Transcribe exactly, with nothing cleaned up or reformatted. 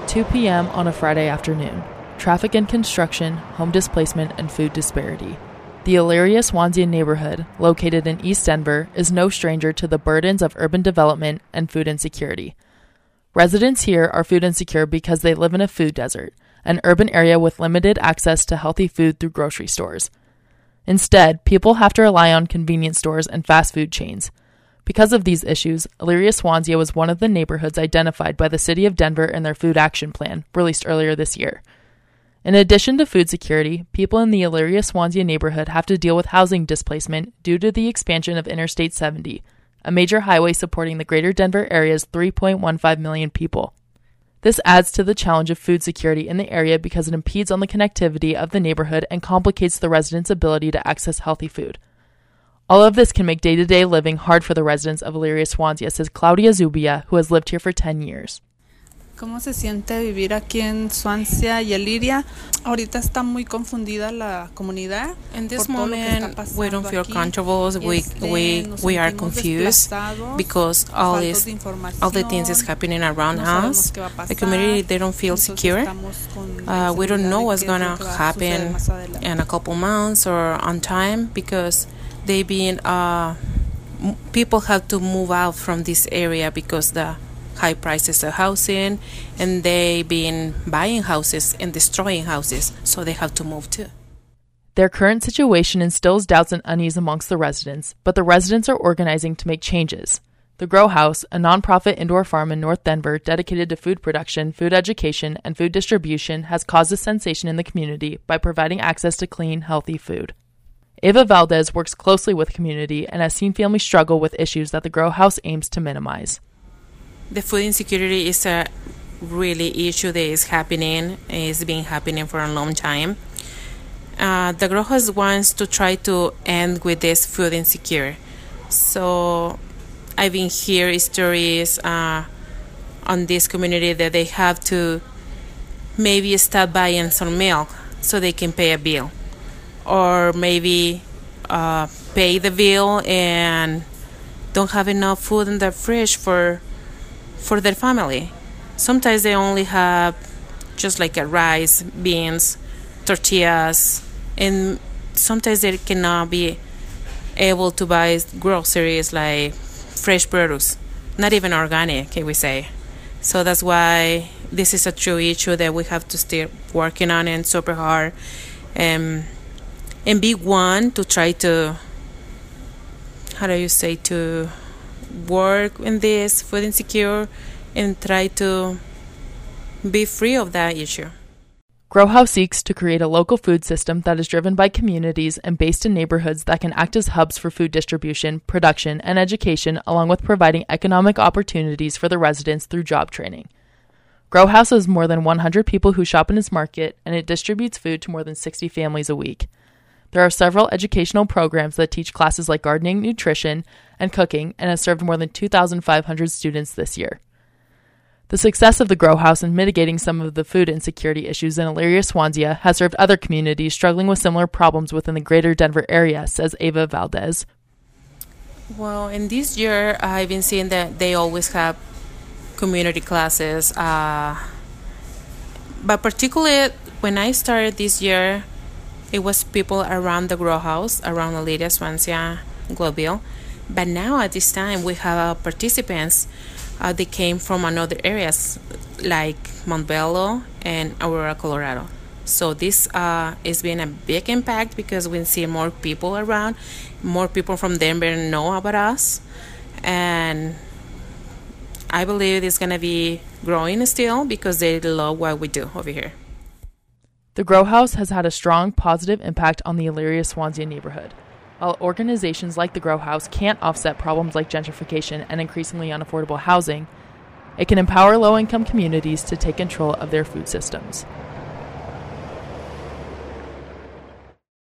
two p.m. on a Friday afternoon. Traffic and construction, home displacement, and food disparity. The Elyria Swansea neighborhood, located in East Denver, is no stranger to the burdens of urban development and food insecurity. Residents here are food insecure because they live in a food desert, an urban area with limited access to healthy food through grocery stores. Instead, people have to rely on convenience stores and fast food chains. Because of these issues, Elyria Swansea was one of the neighborhoods identified by the City of Denver in their Food Action Plan, released earlier this year. In addition to food security, people in the Elyria Swansea neighborhood have to deal with housing displacement due to the expansion of Interstate seventy, a major highway supporting the greater Denver area's three point one five million people. This adds to the challenge of food security in the area because it impedes on the connectivity of the neighborhood and complicates the residents' ability to access healthy food. All of this can make day-to-day living hard for the residents of Elyria Swansea, says Claudia Zubia, who has lived here for ten years. ¿Cómo se siente vivir aquí en Swansea y Elyria? Ahorita está muy confundida la comunidad. In this moment, we don't feel comfortable. We we we are confused because all this all the things is happening around us. The community, they don't feel secure. Uh, we don't know what's gonna happen in a couple months or on time because they've been uh, people have to move out from this area because the high prices of housing, and they've been buying houses and destroying houses, so they have to move too. Their current situation instills doubts and unease amongst the residents, but the residents are organizing to make changes. The Grow House, a nonprofit indoor farm in North Denver dedicated to food production, food education, and food distribution, has caused a sensation in the community by providing access to clean, healthy food. Ava Valdez works closely with the community and has seen families struggle with issues that the Grow House aims to minimize. The food insecurity is a really issue that is happening, is been happening for a long time. Uh, the Grow House wants to try to end with this food insecure. So I've been hearing stories uh, on this community that they have to maybe start buying some milk so they can pay a bill. Or maybe uh, pay the bill and don't have enough food in the fridge for for their family. Sometimes they only have just like a rice, beans, tortillas, and sometimes they cannot be able to buy groceries like fresh produce, not even organic, can we say. So that's why this is a true issue that we have to stay working on it super hard. Um, and be one to try to, how do you say, to work in this food insecure and try to be free of that issue. Grow House seeks to create a local food system that is driven by communities and based in neighborhoods that can act as hubs for food distribution, production, and education, along with providing economic opportunities for the residents through job training. Grow House has more than one hundred people who shop in its market, and it distributes food to more than sixty families a week. There are several educational programs that teach classes like gardening, nutrition, and cooking, and has served more than two thousand five hundred students this year. The success of the Grow House in mitigating some of the food insecurity issues in Elyria Swansea has served other communities struggling with similar problems within the greater Denver area, says Ava Valdez. Well, in this year, I've been seeing that they always have community classes, uh, but particularly when I started this year, it was people around the Grow House, around Elyria Swansea, Globeville. But now at this time, we have participants. Uh, they came from another areas like Montbello and Aurora, Colorado. So this uh, has been a big impact because we see more people around, more people from Denver know about us, and I believe it's going to be growing still because they love what we do over here. The Grow House has had a strong positive impact on the Elyria Swansea neighborhood. While organizations like the Grow House can't offset problems like gentrification and increasingly unaffordable housing, it can empower low-income communities to take control of their food systems.